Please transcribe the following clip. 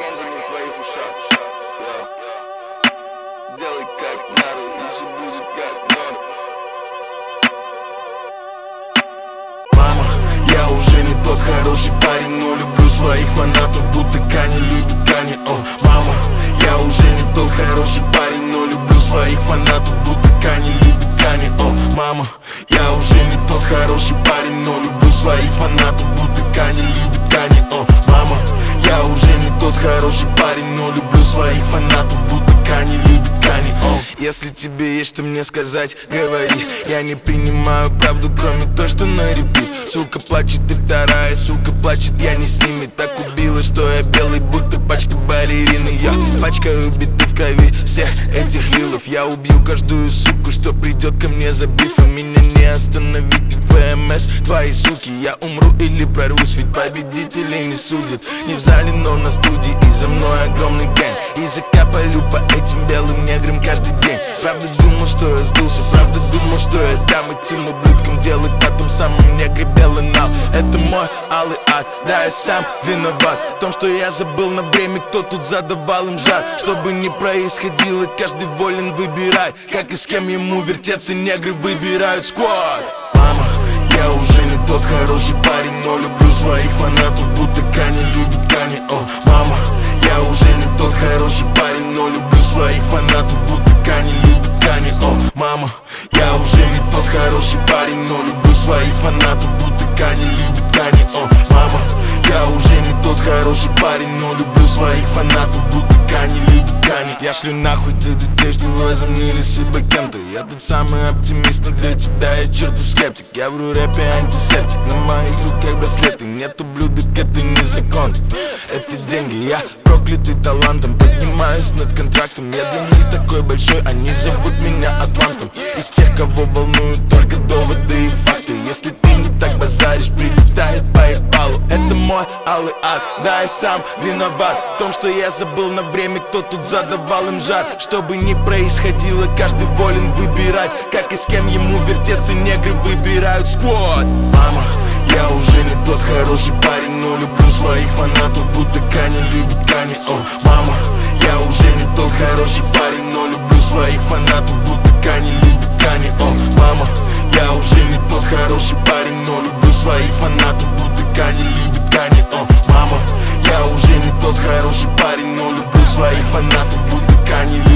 секундами в твоих ушах. Делай как надо, и все будет как надо. Мама, я уже не тот хороший парень, но люблю своих фанатов, будто Каня любит Кани. Мама, я уже не тот хороший парень, но люблю своих фанатов, будто Каня любит Кани. Мама, я уже не тот хороший парень, но люблю своих фанатов, будто Каня любит Кани. Мама, я уже не тот хороший парень, но люблю своих фанатов, будто Каня любит Кани. Если тебе есть что мне сказать, говори. Я не принимаю правду, кроме той, что на репит. Сука плачет и вторая сука плачет, я не с ними. Так убила, что я белый, будто пачка балерины. Я пачкаю биты в крови всех этих лилов. Я убью каждую суку, что придет ко мне за бифом. Меня не остановить, ВМС, твои суки. Я умру или прорвусь, ведь победителей не судят. Не в зале, но на студии, и за мной огромный гэнг. И закапаю по этим белым неграм каждый день. Правда думал, что я сдулся, правда думал, что я дам этим ублюдкам делать на том самом негре белый нал. Это мой алый ад, да я сам виноват в том, что я забыл на время, кто тут задавал им жар. Чтобы не происходило, каждый волен выбирать, как и с кем ему вертеться, негры выбирают сквад. Мама, я уже не тот хороший парень, но люблю своих фанатов, будто Каня любит Кани. Мама, я уже не тот хороший парень, но люблю своих фанатов, будто Каня любит Кани. Мама, я уже не тот хороший парень, но люблю своих фанатов, будто Каня любит Кани. Мама, я уже не тот хороший парень, но люблю своих фанатов, будто Каня любит Кани. Я шлю нахуй тех детей, что возомнили себя кем-то. Я тот самый оптимист, но для тебя я чертов скептик. Я вру рэпе антисептик, на моих руках браслеты. Нет ублюдок, это не закон, это деньги. Я проклятый талантом, поднимаюсь над контрактом. Я для них такой большой, они зовут меня Атлантом. Из тех, кого волнуют только доводы и факты. Если ты не так базаришь, прилетает по ебалу. Это мой алый ад, да я сам виноват в том, что я забыл на время, кто тут задавал им жар. Чтобы не происходило, каждый волен выбирать, как и с кем ему вертеться, негры выбирают сквад. Мама, я уже не тот хороший парень, но люблю своих фанатов, будто Каня любит Кани. Мама, я уже не тот хороший парень, но люблю своих фанатов, будто Каня любит Кани. Мама, я уже не тот хороший парень, но люблю своих фанатов, будто Каня любит Кани. Мама, я уже не тот хороший парень, но люблю своих фанатов, будто Каня любит Кани.